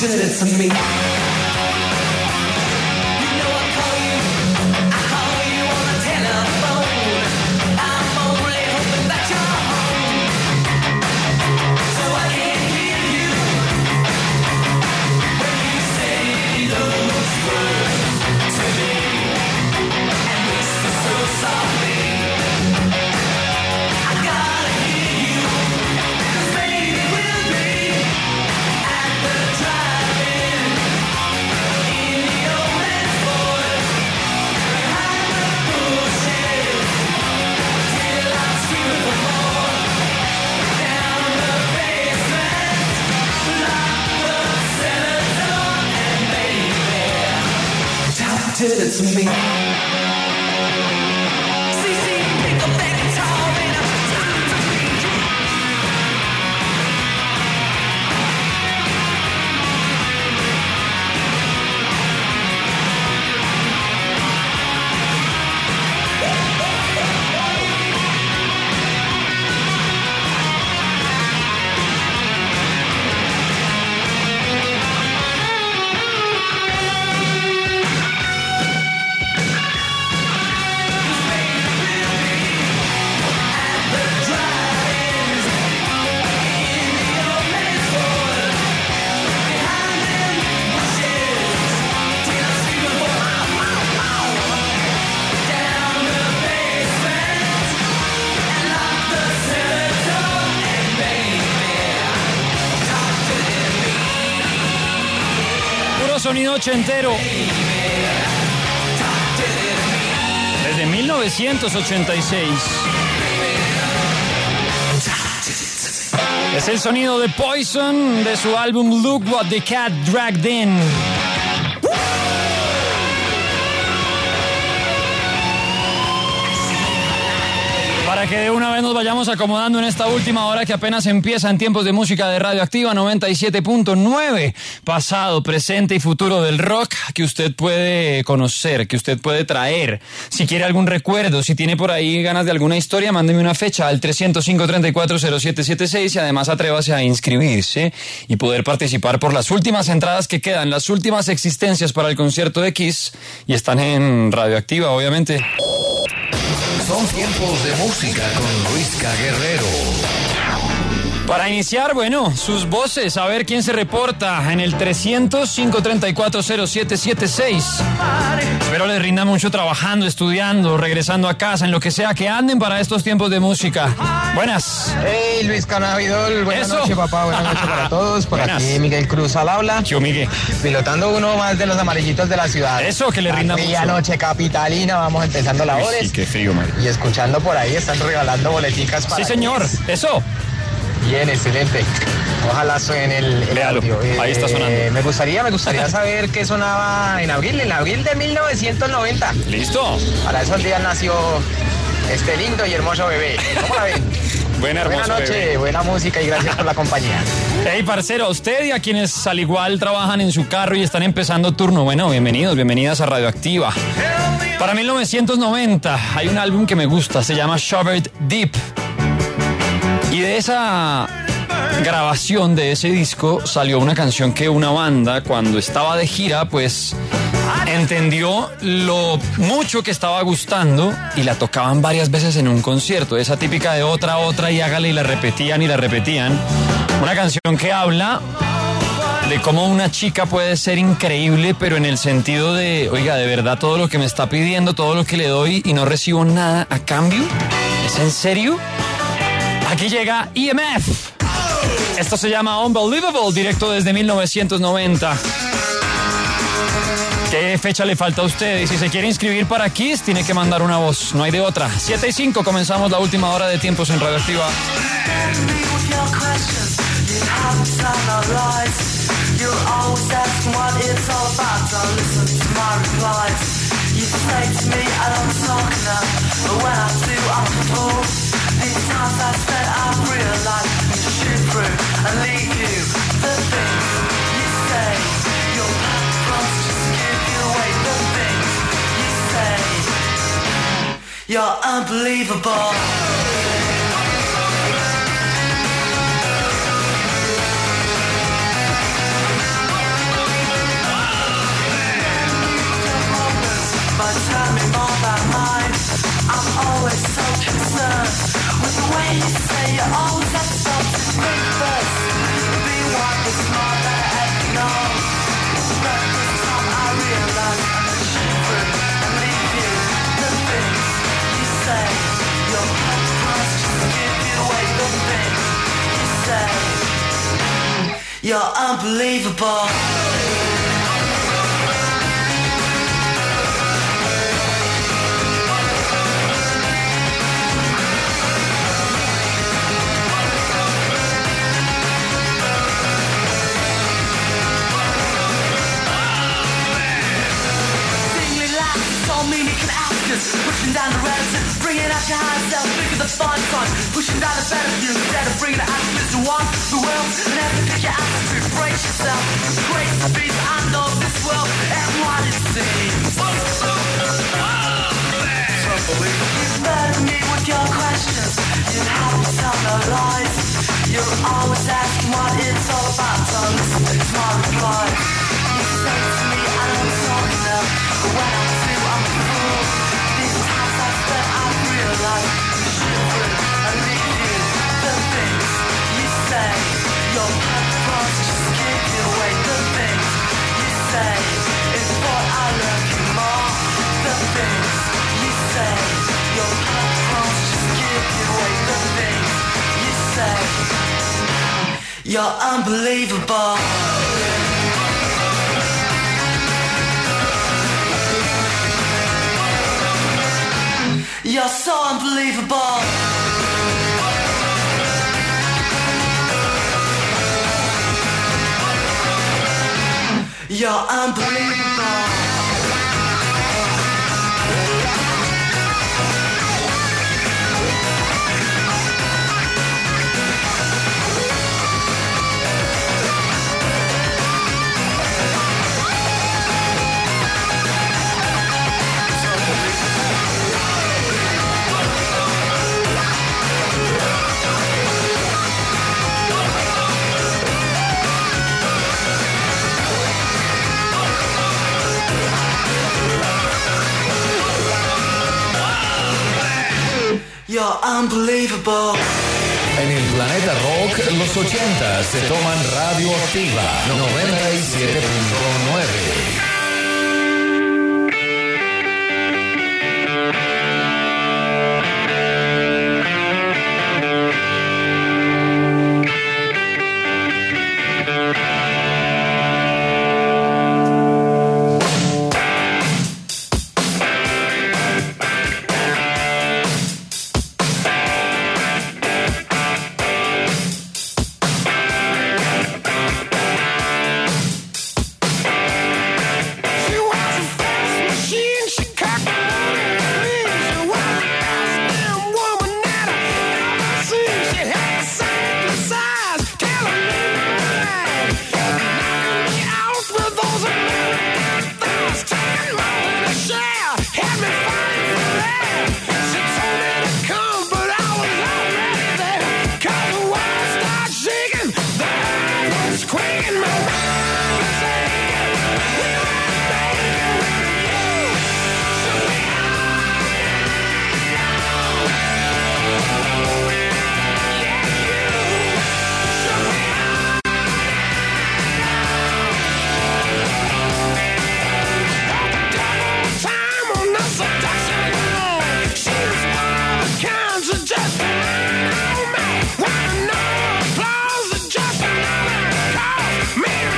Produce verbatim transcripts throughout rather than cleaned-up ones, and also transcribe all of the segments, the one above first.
did it to me. Did it to me. Sonido ochentero. Desde mil novecientos ochenta y seis. Es el sonido de Poison de su álbum Look What the Cat Dragged In. Para que de una vez nos vayamos acomodando en esta última hora que apenas empieza en tiempos de música de Radioactiva noventa y siete punto nueve. Pasado, presente y futuro del rock que usted puede conocer, que usted puede traer. Si quiere algún recuerdo, si tiene por ahí ganas de alguna historia, mándeme una fecha al tres cero cinco, tres cuatro cero siete siete seis y además atrévase a inscribirse y poder participar por las últimas entradas que quedan, las últimas existencias para el concierto de Kiss y están en Radioactiva, obviamente. Son tiempos de música con Luisca Guerrero. Para iniciar, bueno, sus voces, a ver quién se reporta en el tres cero cinco, tres cuatro cero siete siete seis. Espero les rinda mucho trabajando, estudiando, regresando a casa, en lo que sea que anden para estos tiempos de música. Buenas. Hey, Luis Canavidol, buenas Eso. noches, papá, buenas noches para todos. Por Buenas. aquí Miguel Cruz al habla. Yo, Miguel. Pilotando uno más de los amarillitos de la ciudad. Eso, que le rinda Fría mucho. noche capitalina, vamos empezando labores. Sí, qué frío, Mario. Y escuchando por ahí, están regalando boleticas para... Sí, señor. Eso. Bien, excelente. Ojalá suene el, el Véalo, audio. ahí está sonando. Me gustaría, me gustaría saber qué sonaba en abril, en abril de mil novecientos noventa. Listo. Para esos días nació este lindo y hermoso bebé. ¿Cómo la ven? Buena, hermoso Buena noche, bebé. buena música y gracias por la compañía. Hey, parcero, a usted y a quienes al igual trabajan en su carro y están empezando turno, bueno, bienvenidos, bienvenidas a Radioactiva. Para mil novecientos noventa hay un álbum que me gusta, se llama Shovered Deep. Y de esa grabación de ese disco salió una canción que una banda, cuando estaba de gira, pues entendió lo mucho que estaba gustando y la tocaban varias veces en un concierto. Esa típica de otra, otra y hágale, y la repetían y la repetían. Una canción que habla de cómo una chica puede ser increíble, pero en el sentido de, oiga, de verdad todo lo que me está pidiendo, todo lo que le doy y no recibo nada a cambio. ¿Es en serio? Aquí llega E M F. Esto se llama Unbelievable, directo desde mil novecientos noventa. ¿Qué fecha le falta a usted? Y si se quiere inscribir para Kiss, tiene que mandar una voz. No hay de otra. siete y cinco, comenzamos la última hora de Tiempos en Radioactiva. These times I spent, I've realized to shoot through and leave you the things you say. Your past just give you away. The things you say. You're unbelievable. You're unbelievable. Pushing down the relatives, bringing out your higher self, bigger the fun fun. Pushing down the better view, instead of bringing it out to one the world, and have to pick your attitude, brace yourself. Great speed, I know this world and what it seems. You murder me with your questions, you have to tell no lies. You're always asking what it's all about, so listen to my reply. You say to me, I don't talk enough, but when I do, I'm a fool. That I realize you should I leave you. The things you say, your past just give you away. The things you say is what I love you more. The things you say, your past just give you away. The things you say, you're unbelievable. You're so unbelievable. You're unbelievable. You're unbelievable. En el planeta rock, los ochenta se toman radioactiva noventa y siete punto nueve. Me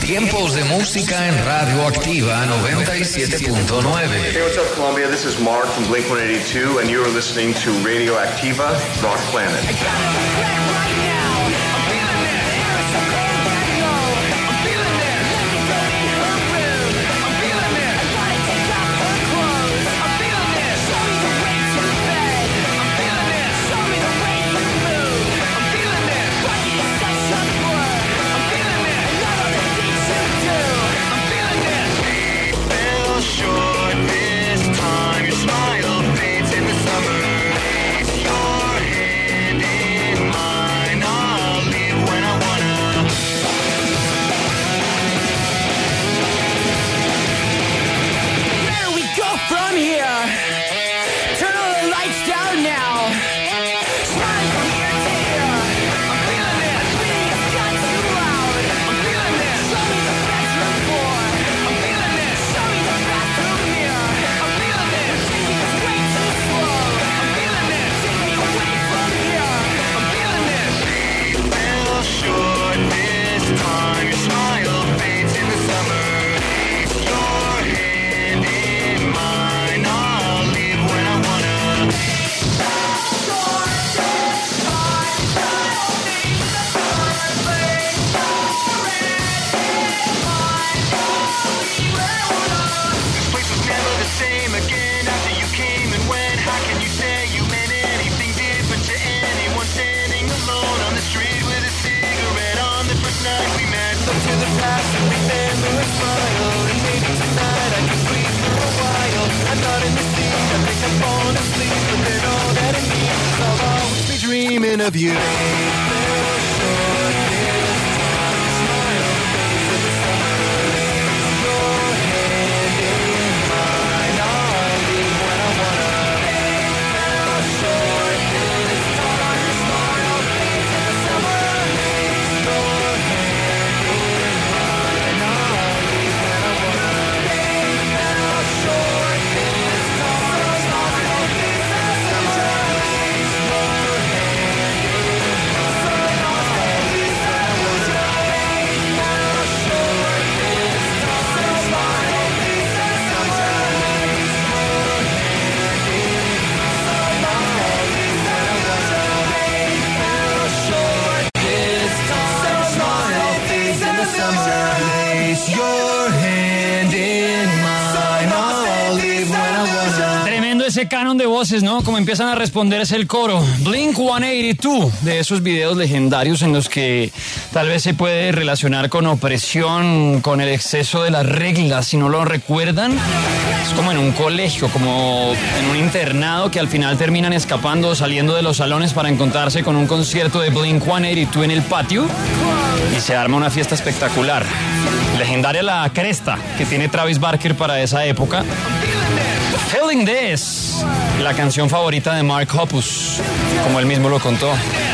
Tiempos de música en Radioactiva noventa y siete punto nueve. Hey, what's up, Colombia? This is Mark from Blink one eighty-two, and you are listening to Radioactiva Rock Planet. Dreaming of you. Ese canon de voces, ¿no? Como empiezan a responderse el coro. Blink ciento ochenta y dos, de esos videos legendarios en los que tal vez se puede relacionar con opresión, con el exceso de las reglas, si no lo recuerdan. Es como en un colegio, como en un internado que al final terminan escapando, saliendo de los salones para encontrarse con un concierto de Blink ciento ochenta y dos en el patio y se arma una fiesta espectacular. Legendaria la cresta que tiene Travis Barker para esa época. Feeling This, la canción favorita de Mark Hoppus, como él mismo lo contó.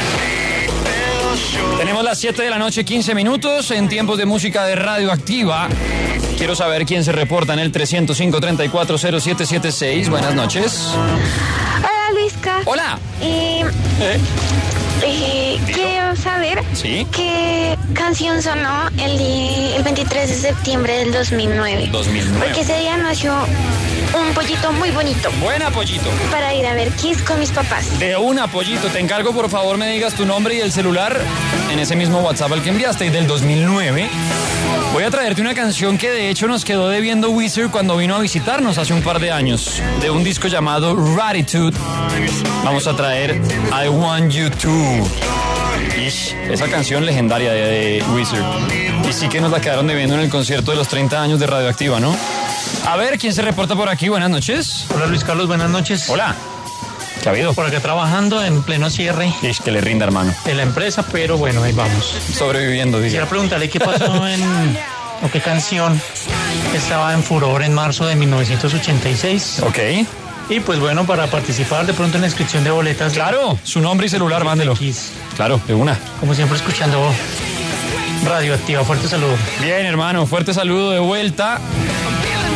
Tenemos las siete de la noche, quince minutos, en tiempos de música de Radioactiva. Quiero saber quién se reporta en el tres cero cinco, tres cuatro cero, siete siete seis. Buenas noches. Hola, Luisca. Hola. Eh, ¿Eh? eh, quiero saber ¿Sí? qué canción sonó el, día, el veintitrés de septiembre del dos mil nueve. dos mil nueve. Porque ese día nació un pollito muy bonito. Buena, pollito. Para ir a ver Kiss con mis papás. De una, pollito. Te encargo, por favor, me digas tu nombre y el celular en ese mismo WhatsApp al que enviaste, y del dos mil nueve. Voy a traerte una canción que de hecho nos quedó debiendo Weezer cuando vino a visitarnos hace un par de años, de un disco llamado Ratitude. Vamos a traer I Want You To. Ish, esa canción legendaria de, de Weezer. Y sí que nos la quedaron debiendo en el concierto de los treinta años de Radioactiva, ¿no? A ver, ¿quién se reporta por aquí? Buenas noches. Hola, Luis Carlos, buenas noches. Hola. ¿Qué ha habido? Por acá trabajando en pleno cierre. Ish, que le rinda, hermano. De la empresa, pero bueno, ahí vamos. Sobreviviendo, dice. Quisiera preguntarle qué pasó en... o qué canción estaba en furor en marzo de mil novecientos ochenta y seis. Ok. Y pues bueno, para participar de pronto en la inscripción de boletas. Claro, su nombre y celular, mándelo. Claro, de una. Como siempre, escuchando Radioactiva. Fuerte saludo. Bien, hermano, fuerte saludo de vuelta.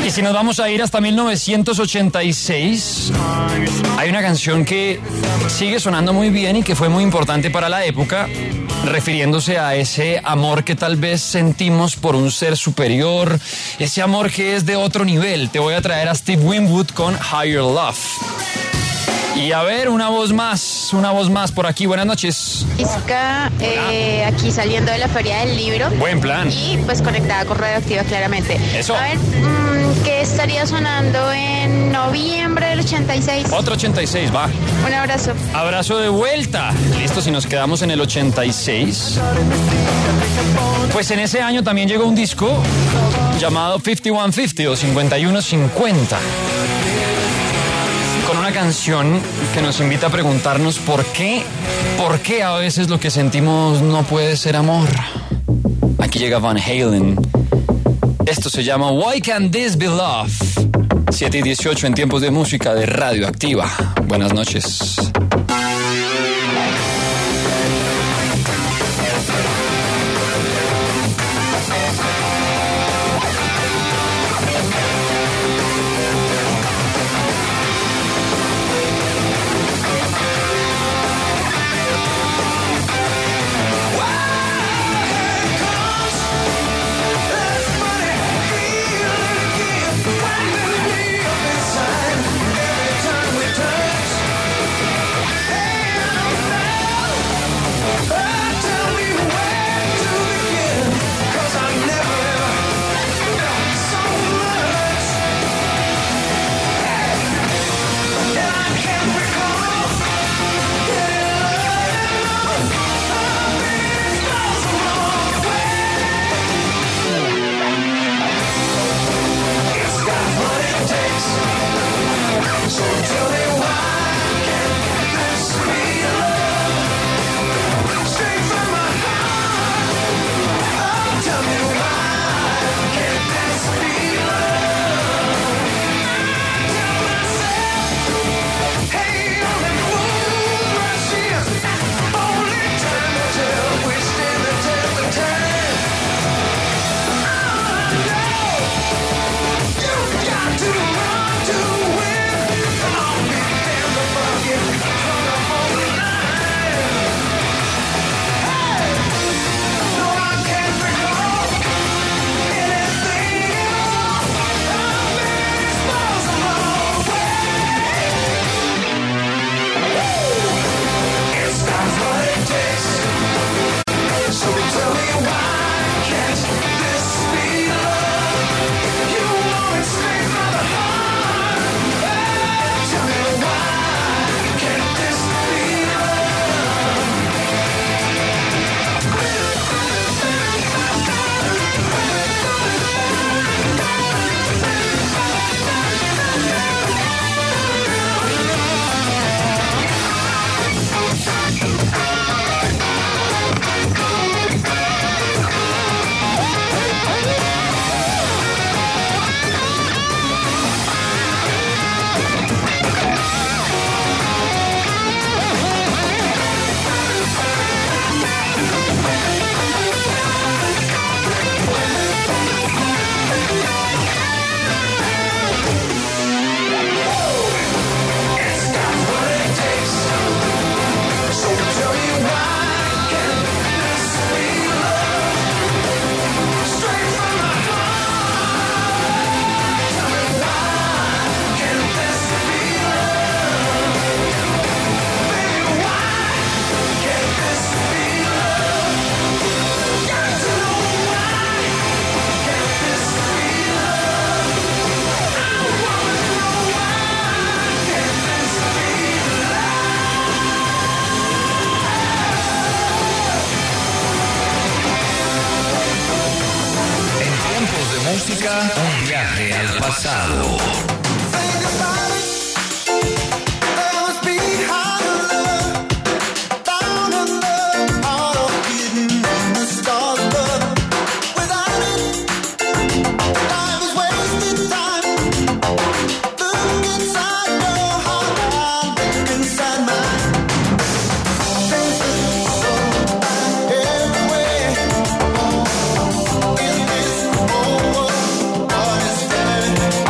Y si nos vamos a ir hasta mil novecientos ochenta y seis, hay una canción que sigue sonando muy bien y que fue muy importante para la época, refiriéndose a ese amor que tal vez sentimos por un ser superior, ese amor que es de otro nivel. Te voy a traer a Steve Winwood con Higher Love. Y a ver, una voz más, una voz más por aquí. Buenas noches. Isca, eh, aquí saliendo de la Feria del Libro. Buen plan. Y pues conectada con Radioactiva, claramente. Eso. A ver, mmm, ¿qué estaría sonando en noviembre del ochenta y seis? Otro ochenta y seis, va. Un abrazo. Abrazo de vuelta. Listo, si nos quedamos en el ochenta y seis. Pues en ese año también llegó un disco llamado cincuenta y uno cincuenta o cincuenta y uno cincuenta. Con una canción que nos invita a preguntarnos por qué, por qué a veces lo que sentimos no puede ser amor. Aquí llega Van Halen. Esto se llama Why Can't This Be Love? siete y dieciocho en tiempos de música de Radioactiva. Buenas noches. Música, un viaje al pasado. Everywhere. In this whole world, what is there?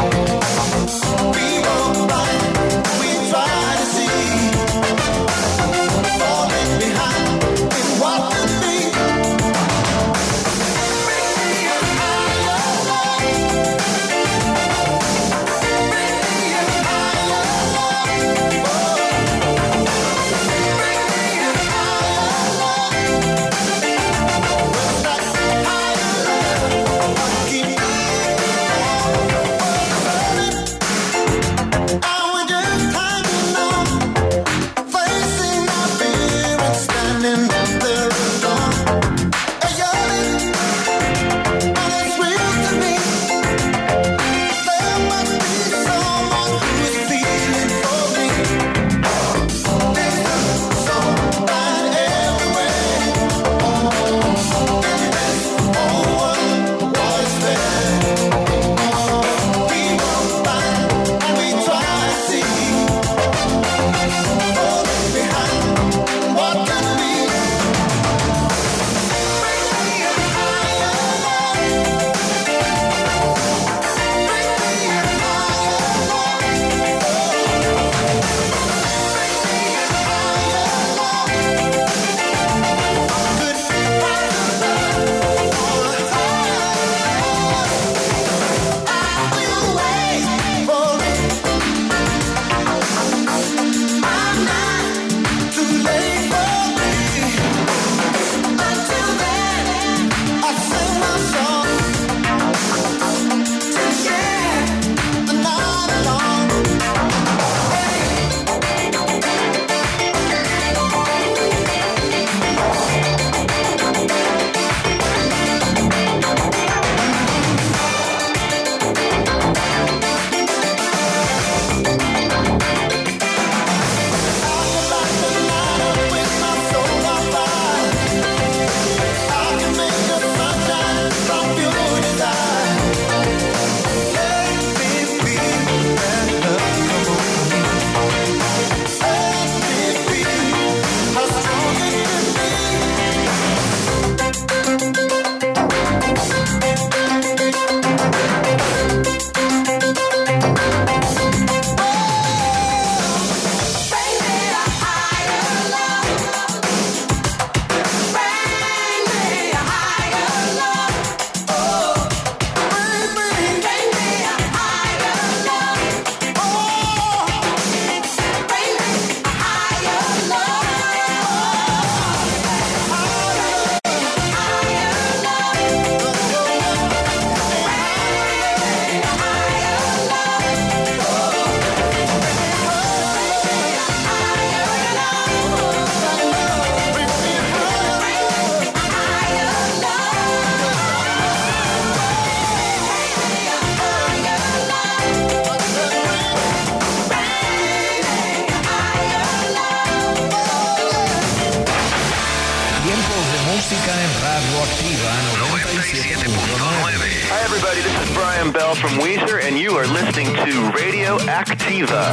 Tiempos de música en Radio Activa noventa y siete punto nueve. Hi everybody, this is Brian Bell from Weezer and you are listening to Radio Activa.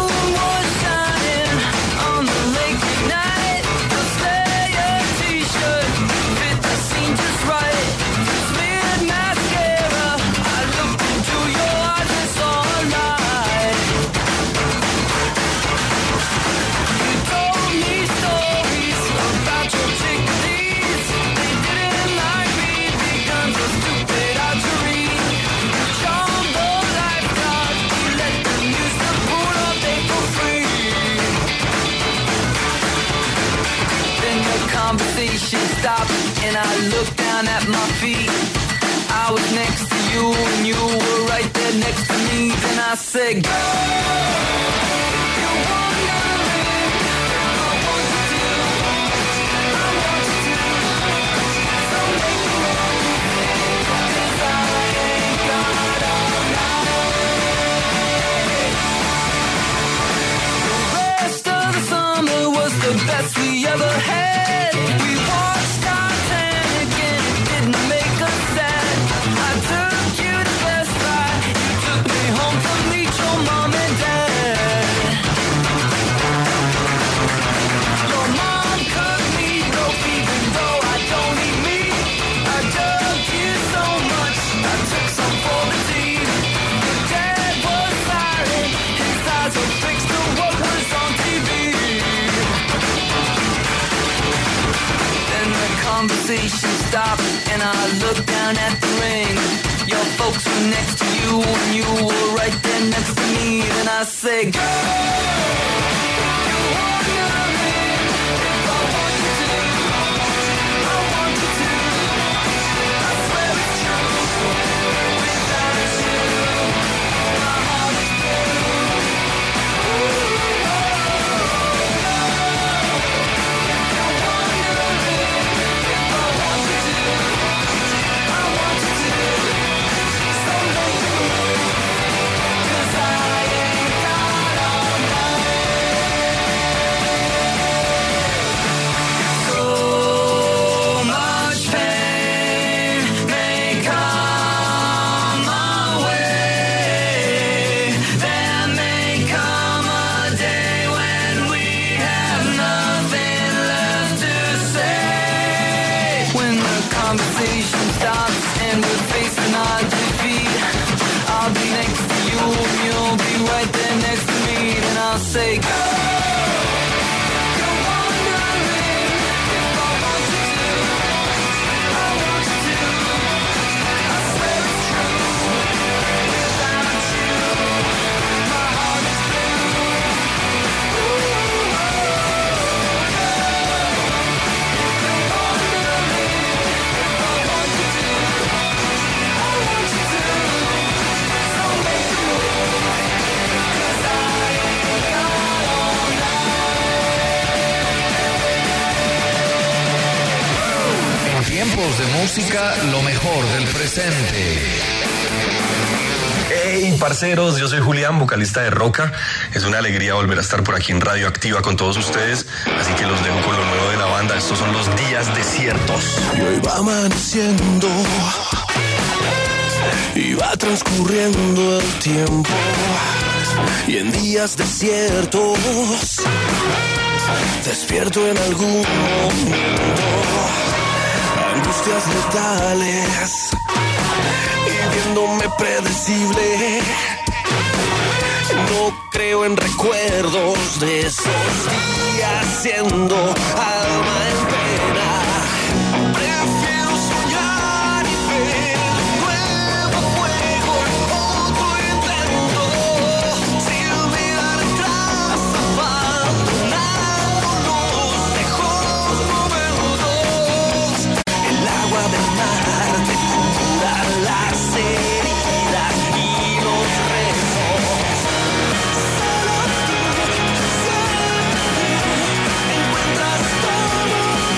Conversation stopped and I looked down at my feet. I was next to you and you were right there next to me. Then I said, girl, you're wondering if I want you to. I want you to. So make the move, 'cause I ain't got all night. The rest of the summer was the best we ever had. Conversation stopped and I looked down at the ring. Your folks were next to you and you were right there next to me. Then I said, girl, you're wondering if I want you to. I want you to. I swear it's true. Without you, my heart is blue. Conversation stops and we're facing our defeat. I'll be next to you and you'll be right there next to me. And I'll say, girl, you're wondering if I want you to. I want you to. I swear it's true. Without you, my heart is blue. Tiempos de música, lo mejor del presente. Hey, parceros, yo soy Julián, vocalista de Roca. Es una alegría volver a estar por aquí en Radio Activa con todos ustedes, así que los dejo con lo nuevo de la banda. Estos son los Días Desiertos. Y hoy va amaneciendo y va transcurriendo el tiempo, y en días desiertos despierto en algún momento. Angustias letales y viéndome predecible. No creo en recuerdos de esos días siendo alma en pena. Prefiero soñar y ver un nuevo fuego, otro intento, sin mirar atrás, abandonando los lejos momentos. El agua del mar te cura las heridas y los rezos. Solo tú, siempre encuentras todo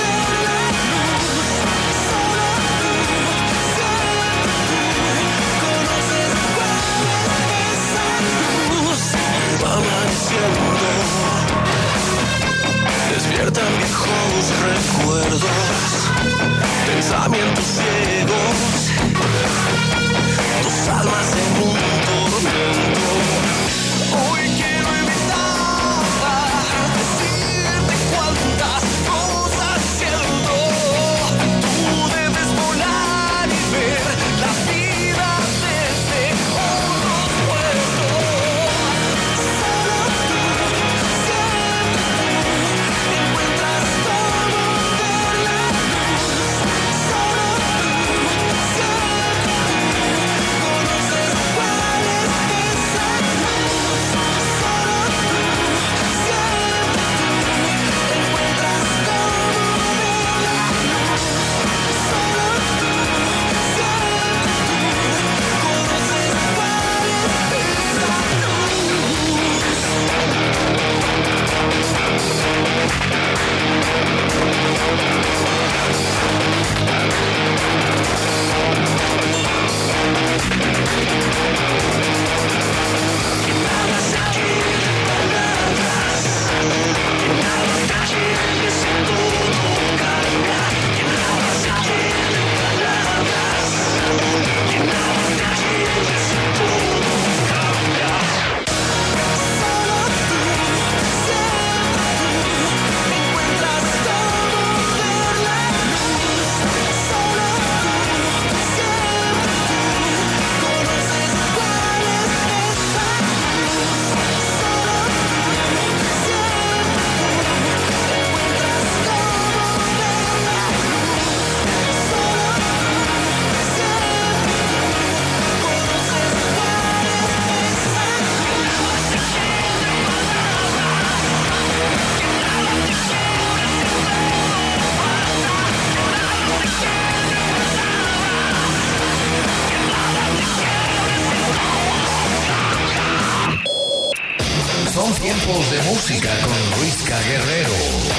Tiempos de música con Luisca Guerrero.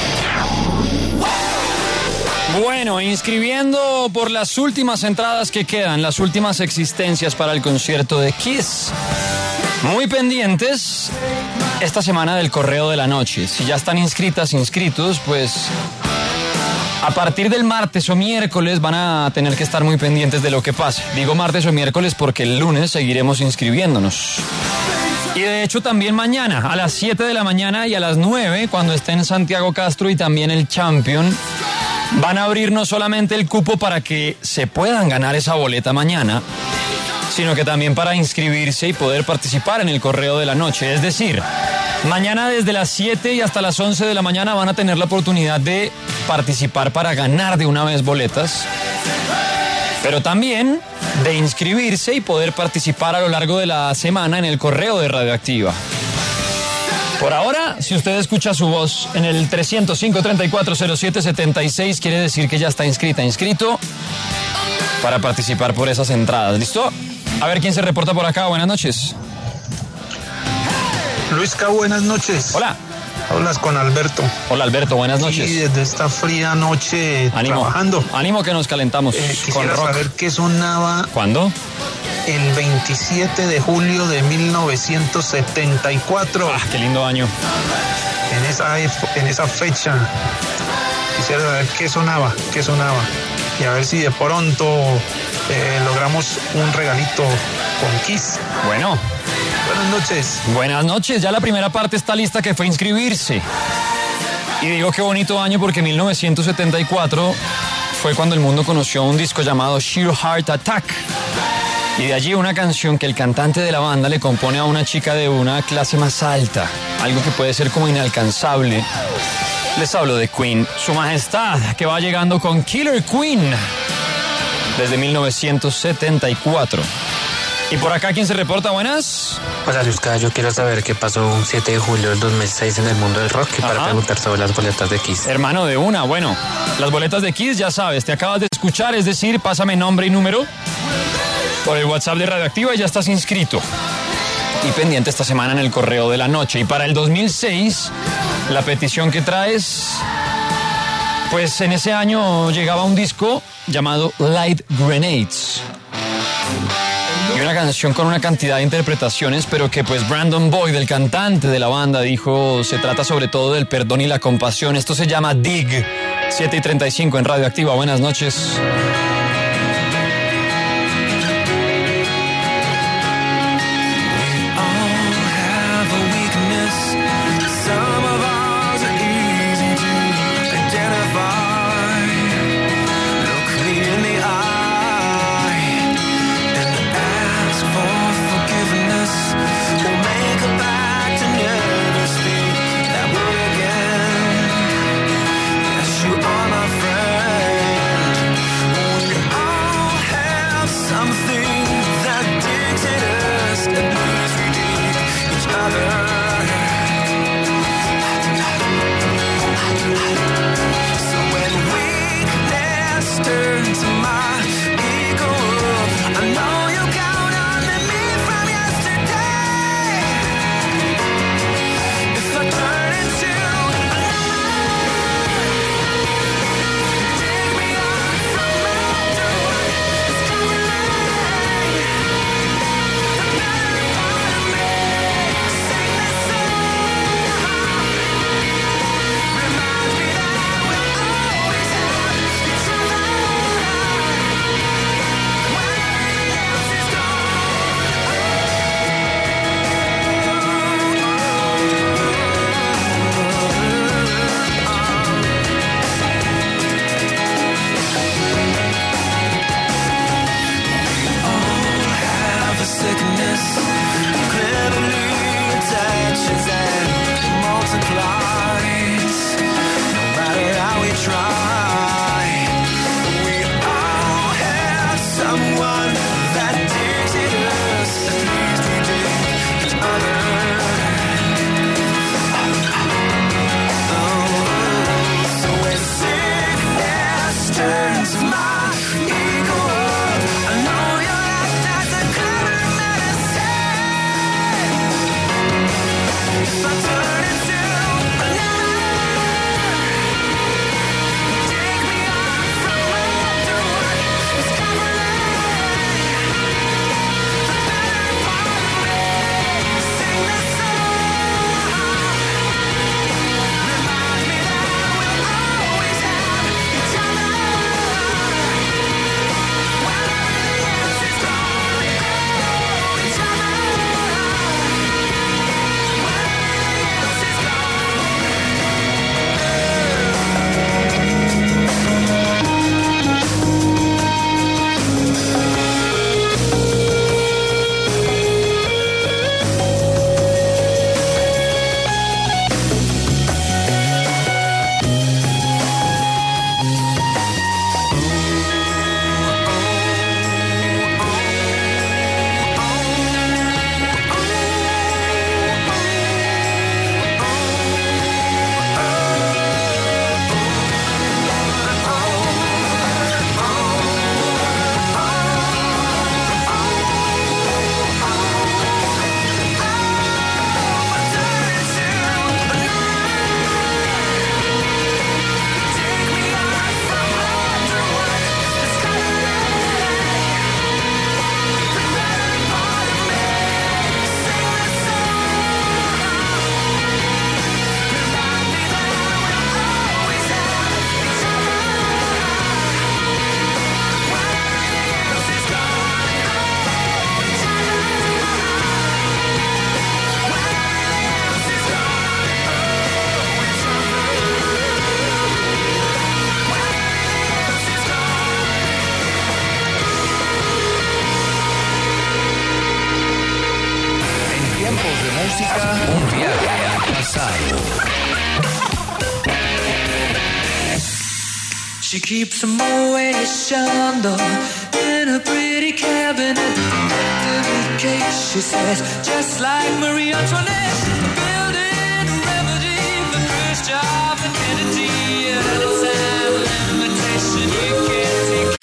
Bueno, inscribiendo por las últimas entradas que quedan, las últimas existencias para el concierto de Kiss. Muy pendientes esta semana del Correo de la Noche. Si ya están inscritas, inscritos, pues a partir del martes o miércoles van a tener que estar muy pendientes de lo que pase. Digo martes o miércoles porque el lunes seguiremos inscribiéndonos. Y de hecho también mañana a las siete de la mañana y a las nueve, cuando estén Santiago Castro y también el Champion, van a abrir no solamente el cupo para que se puedan ganar esa boleta mañana, sino que también para inscribirse y poder participar en el Correo de la Noche. Es decir, mañana desde las siete y hasta las once de la mañana van a tener la oportunidad de participar para ganar de una vez boletas, pero también de inscribirse y poder participar a lo largo de la semana en el Correo de Radioactiva. Por ahora, si usted escucha su voz en el trescientos cinco, treinta y cuatro, cero siete, setenta y seis, quiere decir que ya está inscrita, inscrito para participar por esas entradas. ¿Listo? A ver quién se reporta por acá. Buenas noches. Luisca, buenas noches. Hola. Hablas con Alberto. Hola Alberto, buenas noches. Y desde esta fría noche ánimo, trabajando. Ánimo que nos calentamos. Eh, quisiera con rock. saber qué sonaba. ¿Cuándo? El veintisiete de julio de mil novecientos setenta y cuatro. Ah, qué lindo año. En esa, en esa fecha. Quisiera saber qué sonaba, qué sonaba. Y a ver si de pronto eh, logramos un regalito con Kiss. Bueno. Buenas noches. Buenas noches. Ya la primera parte está lista, que fue inscribirse. Y digo qué bonito año porque mil novecientos setenta y cuatro fue cuando el mundo conoció un disco llamado Sheer Heart Attack. Y de allí una canción que el cantante de la banda le compone a una chica de una clase más alta. Algo que puede ser como inalcanzable. Les hablo de Queen. Su Majestad, que va llegando con Killer Queen desde mil novecientos setenta y cuatro. Y por acá, ¿quién se reporta? Buenas. Hola, Luisca, yo quiero saber qué pasó un siete de julio del dos mil seis en el mundo del rock y para Ajá. preguntar sobre las boletas de Kiss. Hermano, de una, bueno, las boletas de Kiss, ya sabes, te acabas de escuchar, es decir, pásame nombre y número por el WhatsApp de Radioactiva y ya estás inscrito. Y pendiente esta semana en el Correo de la Noche. Y para el dos mil seis, la petición que traes, pues en ese año llegaba un disco llamado Light Grenades. Y una canción con una cantidad de interpretaciones, pero que pues Brandon Boyd, el cantante de la banda, dijo se trata sobre todo del perdón y la compasión. Esto se llama Dig. siete y treinta y cinco en Radioactiva. Buenas noches. If I turn música, un viaje al pasado. She keeps them always shunned in a pretty cabinet. The case, she says, just like Marie Antoinette, building a remedy for Khrushchev and Kennedy. And it's an invitation you can't take.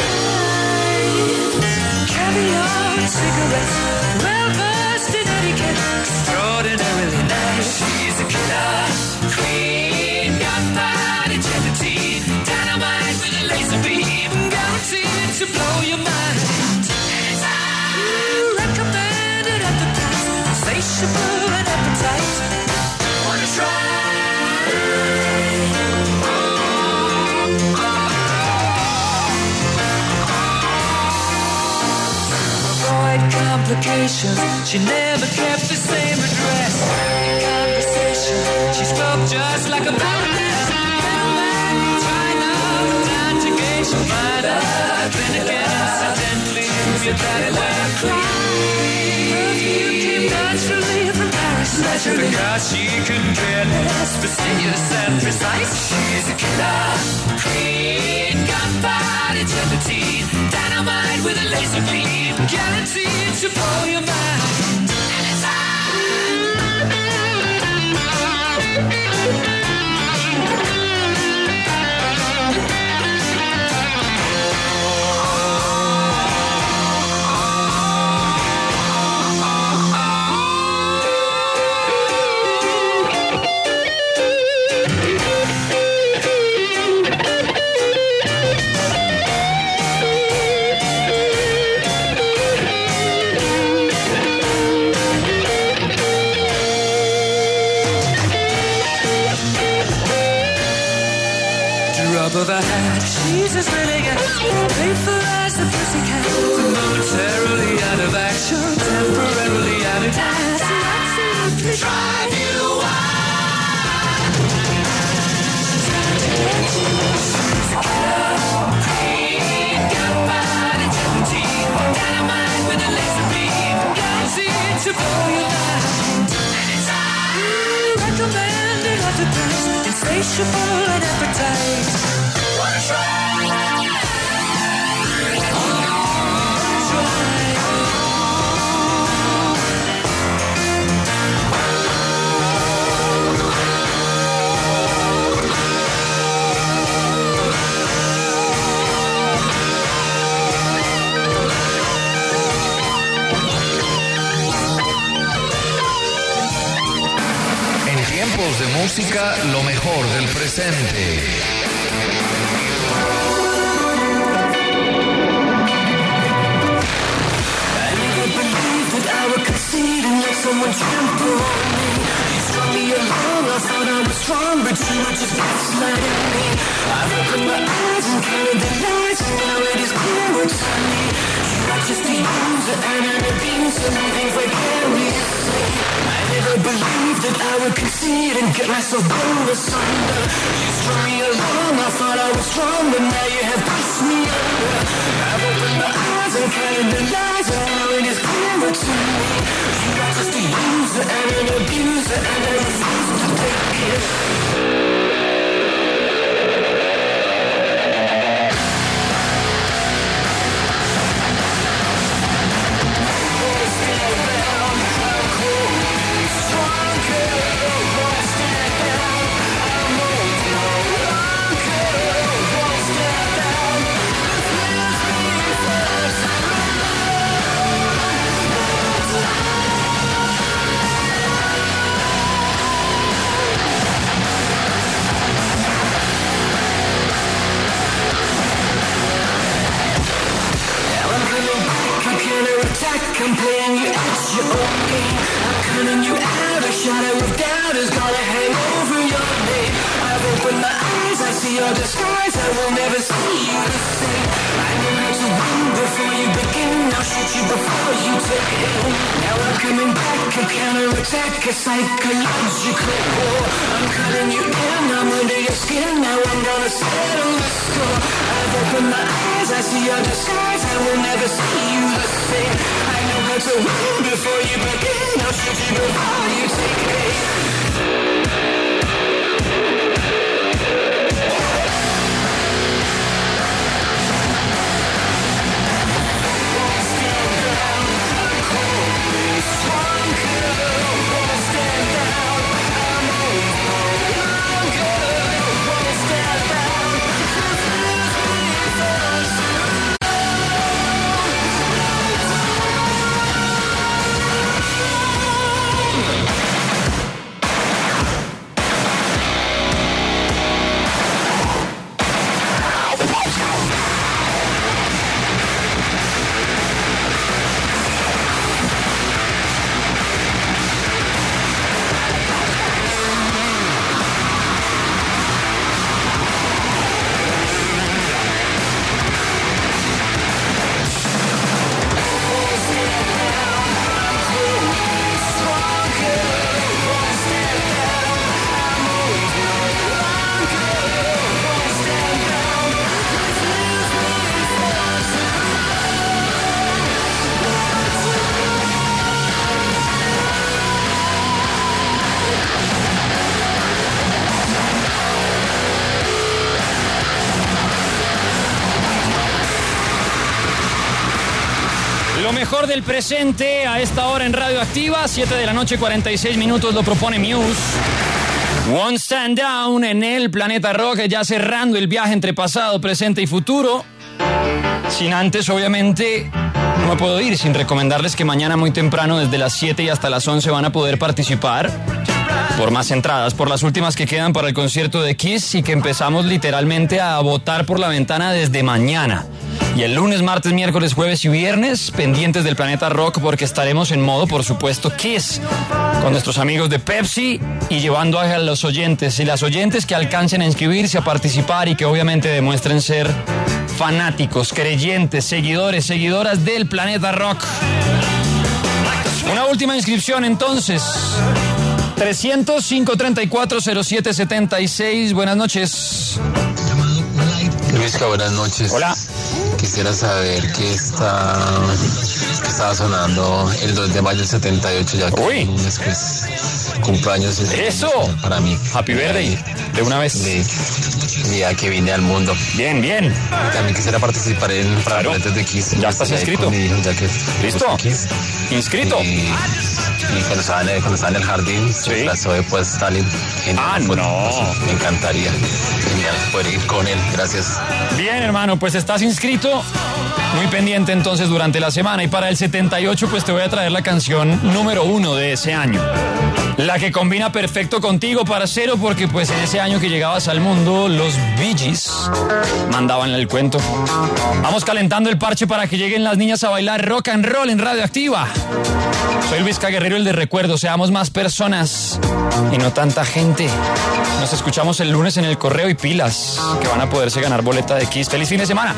Caviar, cigarettes, well versed in etiquette, extraordinarily nice. She's a killer queen, gunpowder integrity, dynamite with a laser beam, guaranteed to blow your mind. Anytime. Recommended at the price, insatiable and appetite. Wanna try? Complications. She never kept the same address. In conversation, she spoke just like a baroness. Middleman, China, conjugation, find out. Then again, incidentally, you better wear clean. Perfume came naturally from Paris. Naturally, because she couldn't care less. Fastidious and precise. She's a killer queen. Gunpowder gelatine. Dynamite with a laser beam. Guaranteed to blow your mind. Of a hat, she's as renegade, faithful as the pussycat, momentarily out of action, temporarily out of gas, absolutely drive you wild. She's a killer queen, gunpowder gelatine, dynamite with a laser beam, guaranteed to blow your mind. Anytime. Recommended at the price, insatiable and appetite. Wanna try? En tiempos de música, lo mejor del presente. Someone trampled on me. You strung me along, I thought I was strong, but you were just gaslighting me. I've opened my eyes and counted the lies, and now it is clear what's on me. You are just a user and an abuser, living vicariously. I never believed that I would concede and get myself blown asunder. You strung me along, I thought I was strong, but now you have pushed me under. I've opened my eyes and counted the lies, and now it is clear what's on me. You are just a user and an abuser, and I refuse to take it. I'm playing you at your own game. I'm cutting you out. A shadow of doubt is gonna hang over your name. I've opened my eyes, I see your disguise. I will never see you the same. I know how to win before you begin. I'll shoot you before you take aim. Now I'm coming back, a counterattack, a psychological war. I'm cutting you in, I'm under your skin. Now I'm gonna settle the score. I've opened my eyes, I see your disguise. I will never see you the same. I know how to win before you begin. I'll shoot you before you take aim. Lo mejor del presente a esta hora en Radio Activa, siete de la noche, cuarenta y seis minutos, lo propone Muse. One Stand Down en el Planeta Rock, ya cerrando el viaje entre pasado, presente y futuro. Sin antes, obviamente, no me puedo ir sin recomendarles que mañana muy temprano, desde las siete y hasta las once, van a poder participar por más entradas, por las últimas que quedan para el concierto de Kiss, y que empezamos literalmente a votar por la ventana desde mañana. Y el lunes, martes, miércoles, jueves y viernes, pendientes del Planeta Rock, porque estaremos en modo, por supuesto, Kiss, con nuestros amigos de Pepsi, y llevando a los oyentes y las oyentes que alcancen a inscribirse, a participar, y que obviamente demuestren ser fanáticos, creyentes, seguidores, seguidoras del Planeta Rock. Una última inscripción entonces. trescientos, quinientos treinta y cuatro, cero siete setenta y seis. Buenas noches. Luisca, buenas noches. Hola. Quisiera saber qué está qué estaba sonando el dos de mayo del setenta y ocho, ya que Uy. el lunes, pues, cumpleaños. Eso. Para mí. Happy birthday. De una vez. De día que vine al mundo. Bien, bien. También quisiera participar en Claro. Planetas de Kiss. Ya estás Estoy ahí inscrito. con mi hijo, ya que ¿Listo? gusta Kiss. Inscrito. Y, y cuando estaba en el, cuando estaba en el jardín, se desplazó de pues Stalin. En Ah, foto. no. Pues, me encantaría. Genial poder ir con él. Gracias. Bien, hermano, pues estás inscrito. Muy pendiente entonces durante la semana. Y para el setenta y ocho, pues te voy a traer la canción número uno de ese año. La que combina perfecto contigo, parcero, porque pues en ese año que llegabas al mundo, los Bee Gees mandaban el cuento. Vamos calentando el parche para que lleguen las niñas a bailar rock and roll en Radio Activa. Soy Luis Guerrero, el de recuerdo. Seamos más personas y no tanta gente. Nos escuchamos el lunes en el correo y pilas, que van a poderse ganar boleta de Kiss. ¡Feliz fin de semana!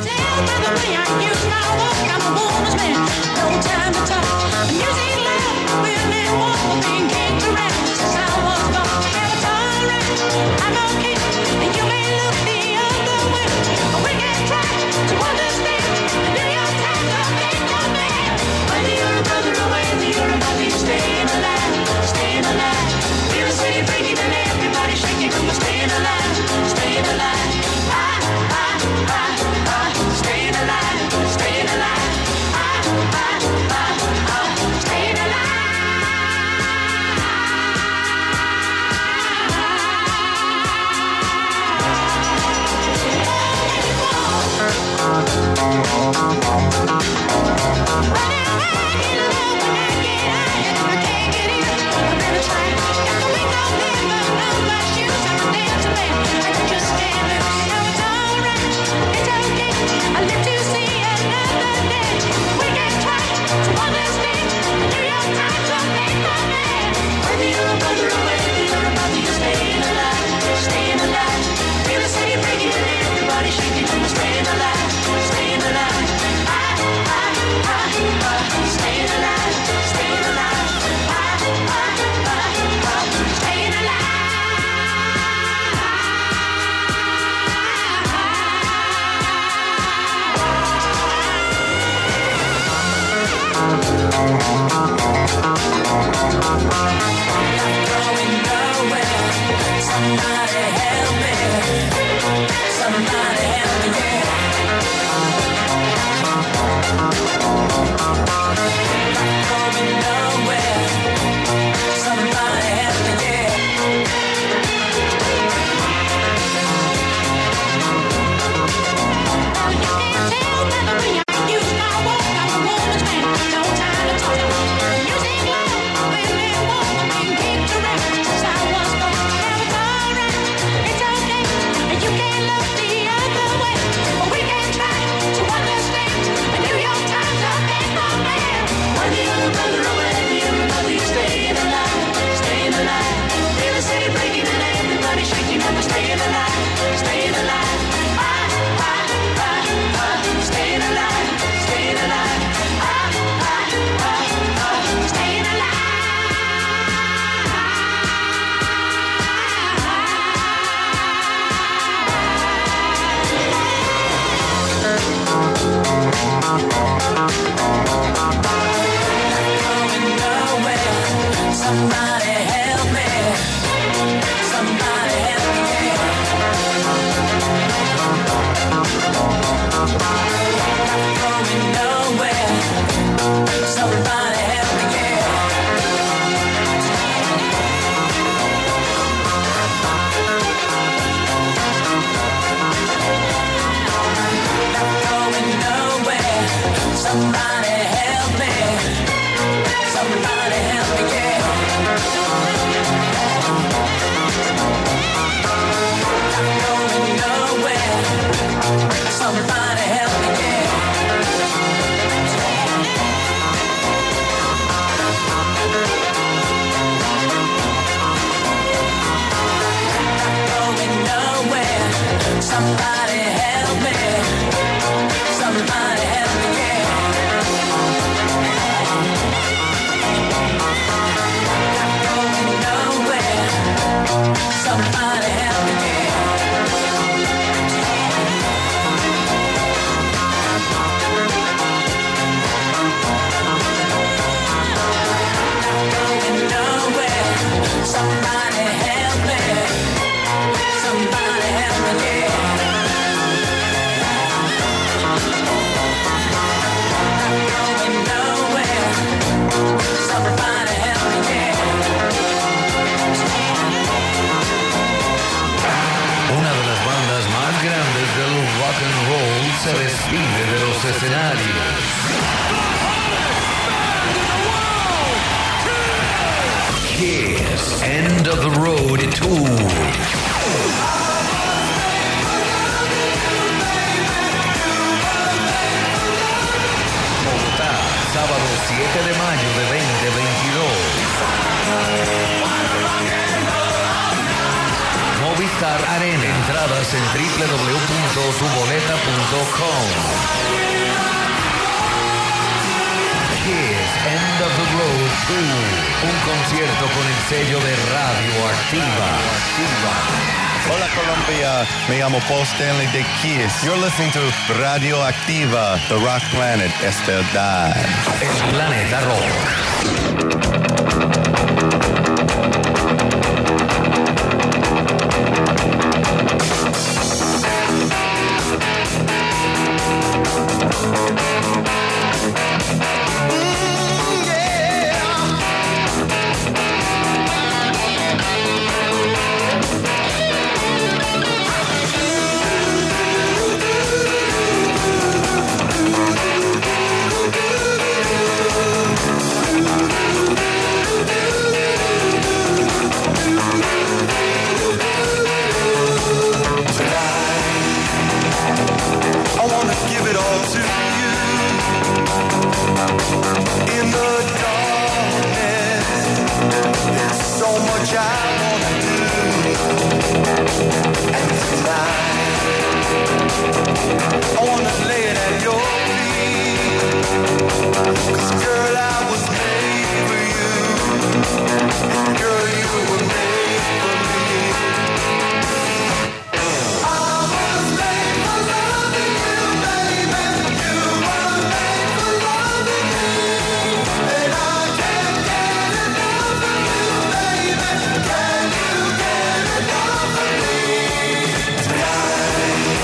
Somebody help me. Somebody help me, yeah. Not going nowhere. Somebody help me, yeah. Somebody help me. Somebody help me, yeah. Not going nowhere. Somebody help me, yeah. Not going nowhere. Somebody help me. Somebody help me, yeah. Una de las bandas más grandes del rock and roll se despide de los escenarios. Kiss End of the Road Tour. Bogotá, sábado siete de mayo de veinte veintidós. Movistar Arena. Entradas en doble u doble u doble u punto tu boleta punto com. Kiss End of the Road Tour. Un concierto con el sello de Radioactiva. Hola Colombia, me llamo Paul Stanley de Kiss. You're listening to Radioactiva, the rock planet es verdad. El planeta rock.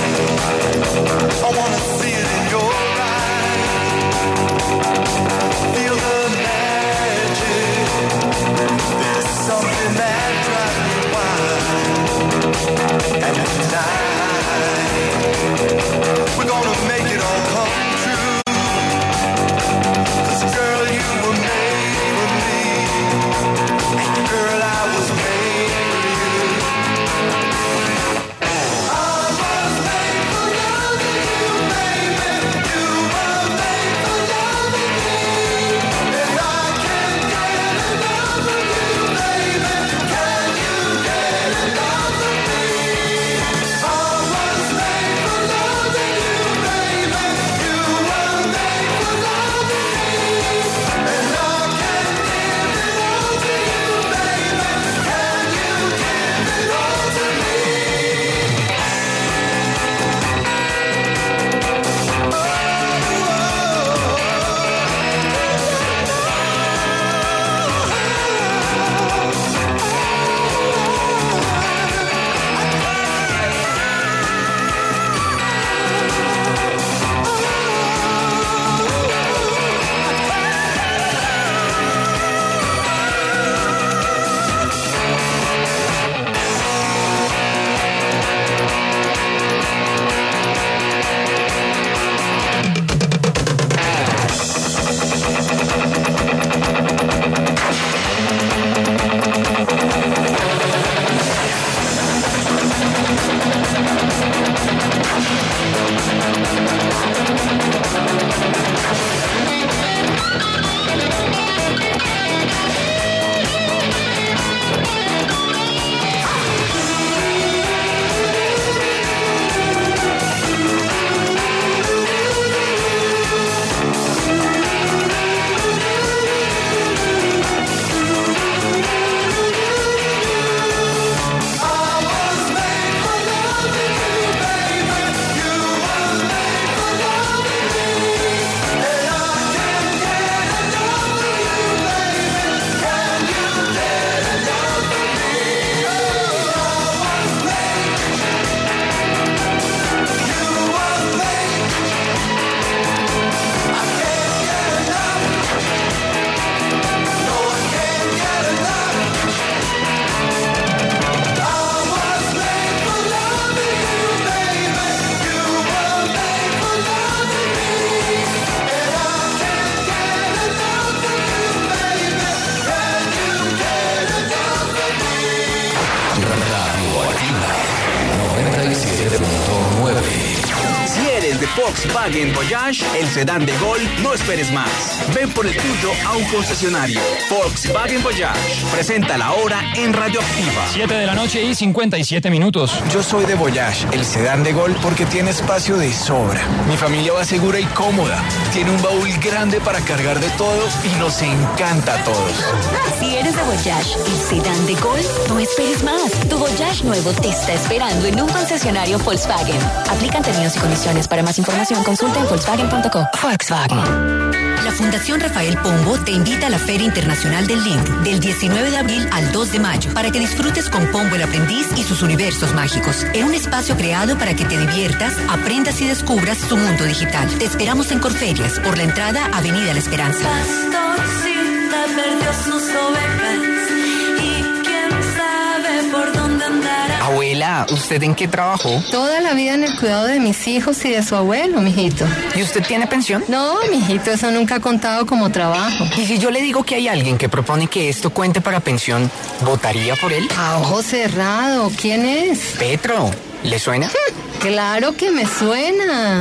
I wanna see it in your eyes. Volkswagen Voyage, el sedán de Gol, no esperes más. Ven por el tuyo a un concesionario. Volkswagen Voyage, presenta la hora en Radioactiva. siete de la noche y cincuenta y siete minutos. Yo soy de Voyage, el sedán de Gol, porque tiene espacio de sobra. Mi familia va segura y cómoda. Tiene un baúl grande para cargar de todo y nos encanta a todos. Si eres de Voyage, el sedán de Gol, no esperes más. Tu Voyage nuevo te está esperando en un concesionario Volkswagen. Aplican términos y condiciones. Para más información, consulta en volkswagen punto co. Volkswagen. La Fundación Rafael Pombo te invita a la Feria Internacional del Libro del diecinueve de abril al dos de mayo para que disfrutes con Pombo el Aprendiz y sus universos mágicos en un espacio creado para que te diviertas, aprendas y descubras tu mundo digital. Te esperamos en Corferias por la entrada Avenida La Esperanza. Pastorcita perdió sus ovejas y quién sabe por dónde andará. Abuela, ¿usted en qué trabajó? Toda la vida en el cuidado de mis hijos y de su abuelo, mijito. ¿Y usted tiene pensión? No, mijito, eso nunca ha contado como trabajo. Y si yo le digo que hay alguien que propone que esto cuente para pensión, ¿votaría por él? A ojo cerrado, ¿quién es? Petro, ¿le suena? Claro que me suena.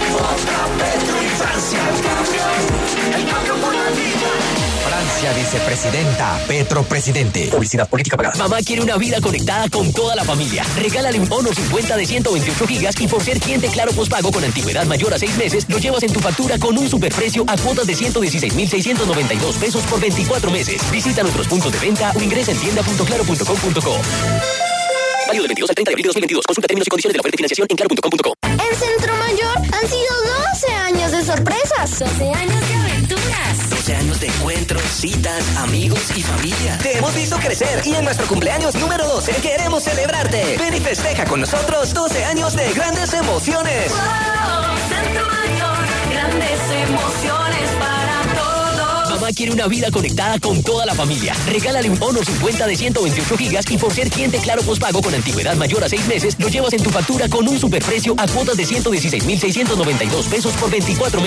Francia vicepresidenta, Petro presidente. Publicidad política pagada. Mamá quiere una vida conectada con toda la familia. Regálale un Honor cincuenta de ciento veintiocho gigas y por ser cliente Claro Postpago con antigüedad mayor a seis meses, lo llevas en tu factura con un superprecio a cuotas de ciento dieciséis mil seiscientos noventa y dos pesos por veinticuatro meses. Visita nuestros puntos de venta o ingresa en tienda punto claro punto com punto co. Válido del veintidós al treinta de abril de dos mil veintidós. Consulta términos y condiciones de la oferta de financiación en claro punto com punto co. En Centro Mayor han sido doce años de sorpresas. doce años de aventuras. doce años de encuentros, citas, amigos y familia. Te hemos visto crecer y en nuestro cumpleaños número doce queremos celebrarte. Ven y festeja con nosotros doce años de grandes emociones. Wow, Centro Mayor, grandes emociones para todos. Mamá quiere una vida conectada con toda la familia. Regálale un Honor cincuenta de ciento veintiocho gigas y por ser cliente Claro Postpago con antigüedad mayor a seis meses, lo llevas en tu factura con un superprecio a cuotas de ciento dieciséis mil seiscientos noventa y dos pesos por veinticuatro meses.